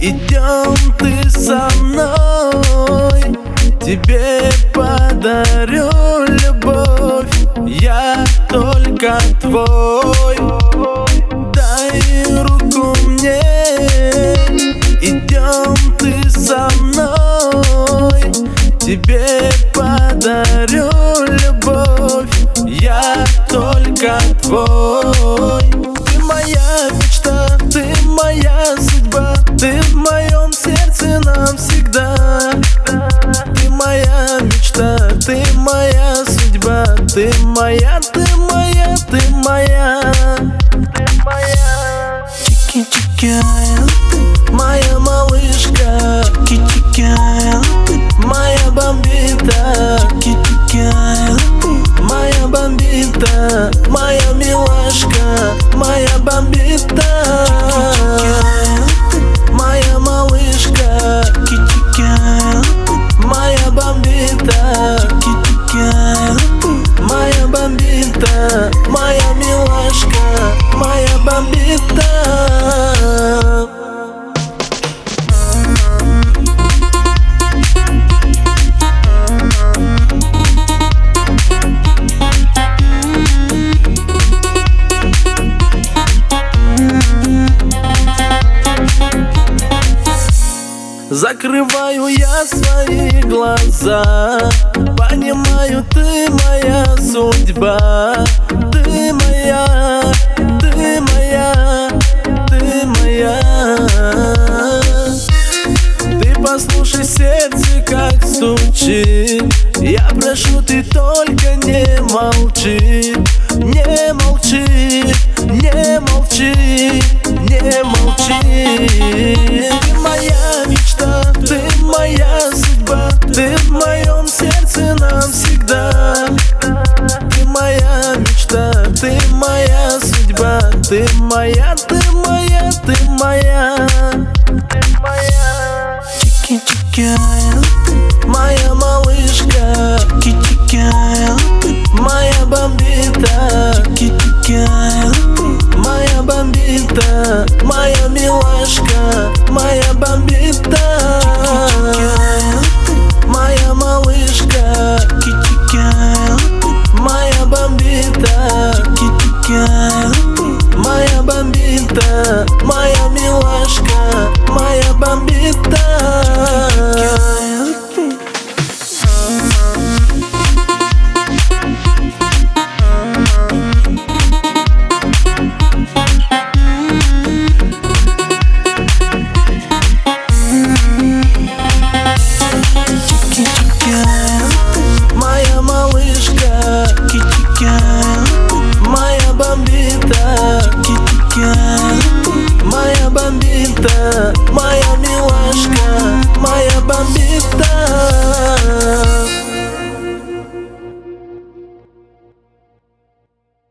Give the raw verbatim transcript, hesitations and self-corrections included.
идем ты со мной, тебе подарю любовь, я только твой. Дай руку мне, идем ты со мной, тебе подарю любовь, я только твой. Ты моя мечта, ты моя судьба, ты в моем сердце навсегда. Ты моя мечта, ты моя судьба, ты моя, ты моя, ты моя, ты моя. Чики-чики, Ты моя малышка, чики-чики, моя бомбита, чики-чики, моя бомбита, моя милашка, моя бомбита, моя малышка, чики-чики, моя бомбита, чики-чики, моя бомбита, моя милашка, моя бомбита. Закрываю я свои глаза, понимаю, ты моя судьба. Ты моя, ты моя, ты моя. Ты послушай сердце, как стучит. Я прошу, ты только не молчи, не молчи, не молчи, не молчи. Ты моя мечта, ты моя судьба, ты в моем сердце навсегда. Ты моя мечта, ты моя судьба, ты моя, ты моя, ты моя, ты моя. чики-чики, Моя малышка, чики-чики, моя бомбита, чики-чики, моя бомбита, моя милашка, моя бомбита, моя малышка, чики-чики, моя бомбита, чики-чики, моя бомбита, моя милашка, моя бомбита.